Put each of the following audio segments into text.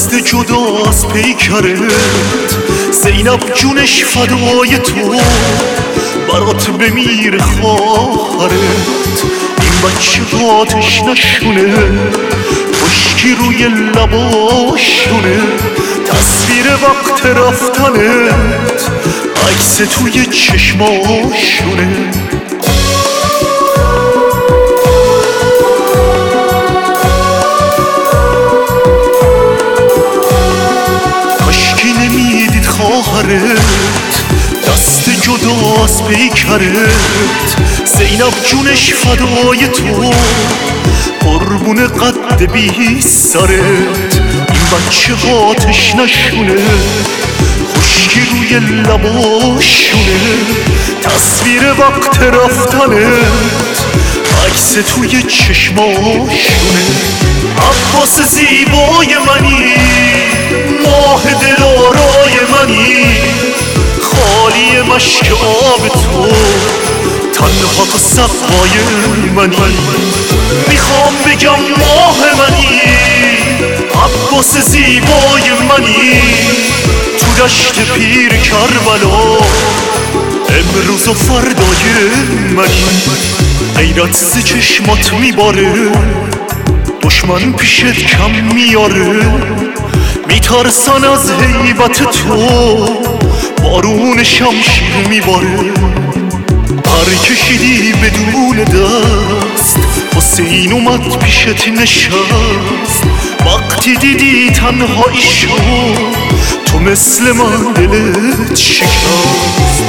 دست جداست پیکرت، زینب جونش فدای تو، برات بمیر خواهرت. این بچه آتش نشونه، خشکی روی لباشونه، تصویر وقت رفتنت، عکس توی چشماشونه. کاشکی نمیدید خواهرت، دست جداست پیکرت، زینب جونش فدای تو، قربون قد بی سرت. این بچه آتش نشونه، خشکی روی لباشونه، تصویر وقت رفتنت، عکس توی چشماشونه. عباس زیبای منی، ماه دلارای منی، خالی مشک آب تو، تنها تو سقای منی. میخوام بگم ماه منی، عباس زیبای منی، تو دشت پیر کربلا، امروز و فردای منی. غیرت ز چشمات میباره، دشمن پیشت کم میاره، میترسن از هیبت تو، بارون شمشیر میباره. پر کشیدی بدون دست، حسین اومد پیشت نشست، وقتی دیدی تنهایی شد، تو مثل من دلت شکست.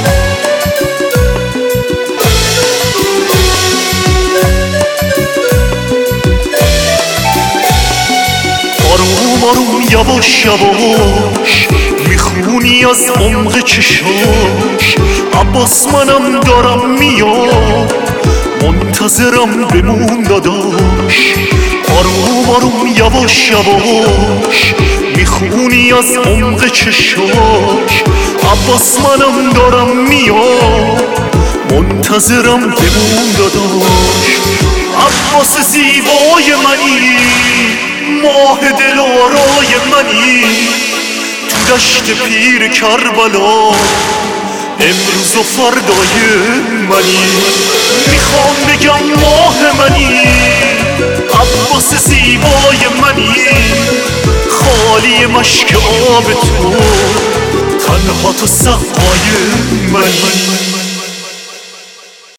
آروم آروم یواش یواش میخونی از عمق چشاش، عباس منم دارم میام، منتظرم بمون داداش. آروم آروم یواش یواش میخونی از عمق چشاش، عباس منم دارم میام، منتظرم بمون داداش. عباس زیبای منی، ماه دلارای منی، تو دشت پیر کربلا، امروز و فردای منی. میخوام بگم ماه منی، عباس زیبای منی، خالی مشک آب تو، تنها تو سقای منی.